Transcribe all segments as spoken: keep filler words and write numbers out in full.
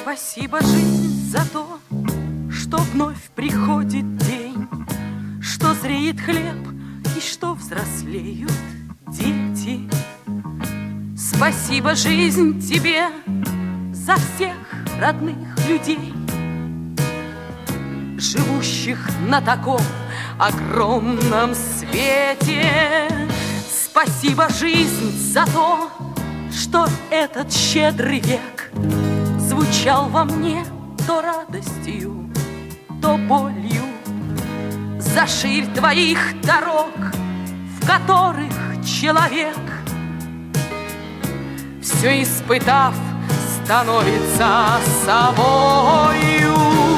Спасибо, жизнь, за то, что вновь приходит день, что зреет хлеб и что взрослеют дети. Спасибо, жизнь, тебе за всех родных людей, живущих на таком огромном свете. Спасибо, жизнь, за то, что этот щедрый век звучал во мне то радостью, то болью. За ширь твоих дорог, в которых человек, все испытав, становится собою.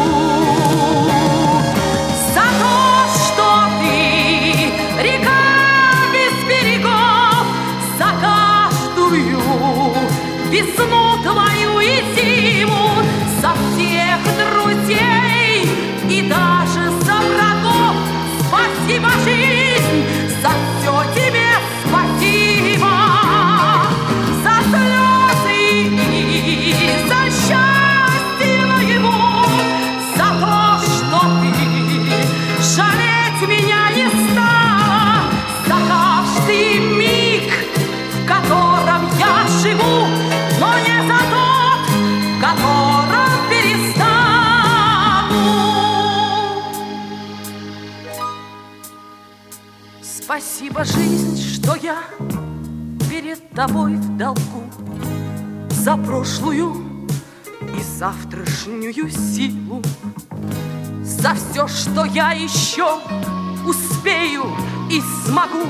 За то, что ты река без берегов, за каждую весну твою и зиму, за всех друзей и даже за врагов. Спасибо, жизнь, за все тебе спасибо, за слезы и за счастье моего, за то, что ты жалеть меня не стала, за каждый миг, в котором я живу, но не за тот, в котором перестану. Спасибо, жизнь, что я перед тобой в долгу, за прошлую и завтрашнюю силу, за все, что я еще успею и смогу.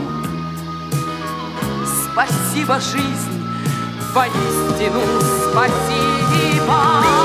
Спасибо, жизнь, воистину спасибо.